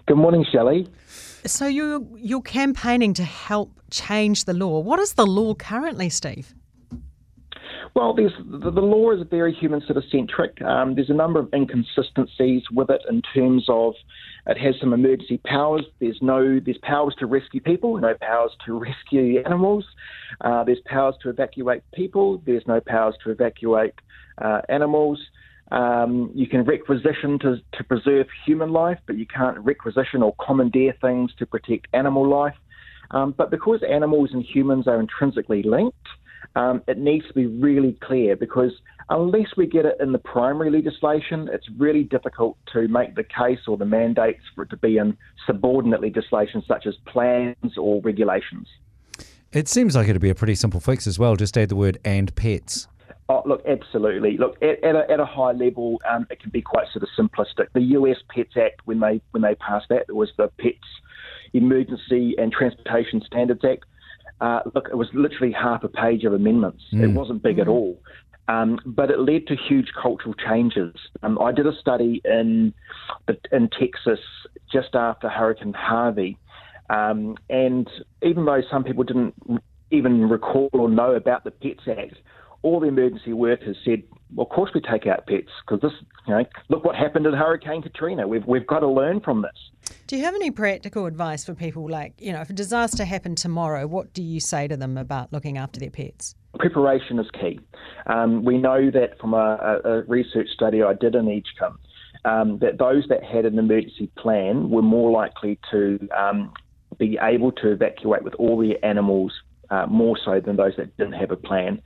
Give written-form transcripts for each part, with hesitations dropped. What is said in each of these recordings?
Good morning, Shelley. So you're campaigning to help change the law. What is the law currently, Steve? Well, the law is very human sort of centric. There's a number of inconsistencies with it in terms of it has some emergency powers. There's powers to rescue people, no powers to rescue animals. There's powers to evacuate people. There's no powers to evacuate animals. You can requisition to preserve human life, but you can't requisition or commandeer things to protect animal life. But because animals and humans are intrinsically linked, it needs to be really clear, because unless we get it in the primary legislation, it's really difficult to make the case or the mandates for it to be in subordinate legislation such as plans or regulations. It seems like it'd be a pretty simple fix as well. Just add the word "and pets." Oh, look, absolutely. Look, at a high level, it can be quite sort of simplistic. The US Pets Act, when they passed that, it was the Pets Emergency and Transportation Standards Act. Look, it was literally half a page of amendments. It wasn't big at all. But it led to huge cultural changes. I did a study in Texas just after Hurricane Harvey. And even though some people didn't even recall or know about the Pets Act, all the emergency workers said, well, of course we take out pets, because this, look what happened in Hurricane Katrina. We've got to learn from this. Do you have any practical advice for people, like, if a disaster happened tomorrow, what do you say to them about looking after their pets? Preparation is key. We know that from a research study I did in Edgecombe, that those that had an emergency plan were more likely to be able to evacuate with all the animals, more so than those that didn't have a plan.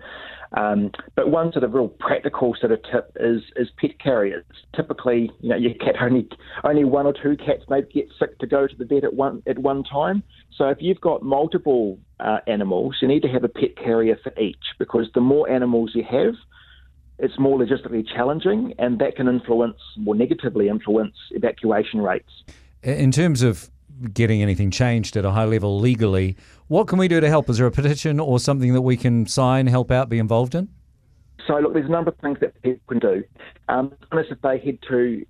But one sort of real practical sort of tip is pet carriers. Typically, your cat only one or two cats may get sick to go to the vet at one time. So if you've got multiple animals, you need to have a pet carrier for each, because the more animals you have, it's more logistically challenging, and that can negatively influence evacuation rates. In terms of getting anything changed at a high level legally, what can we do to help? Is there a petition or something that we can sign, help out, be involved in? So, look, there's a number of things that people can do. One is if they head to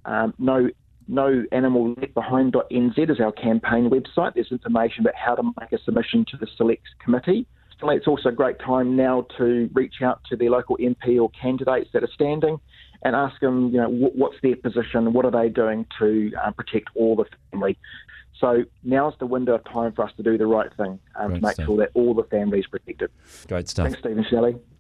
noanimalleftbehind.nz is our campaign website. There's information about how to make a submission to the Select Committee. It's also a great time now to reach out to their local MP or candidates that are standing and ask them, what's their position, what are they doing to protect all the family. So now's the window of time for us to do the right thing to make sure that all the family is protected. Great stuff. Thanks, Steve and Shelley.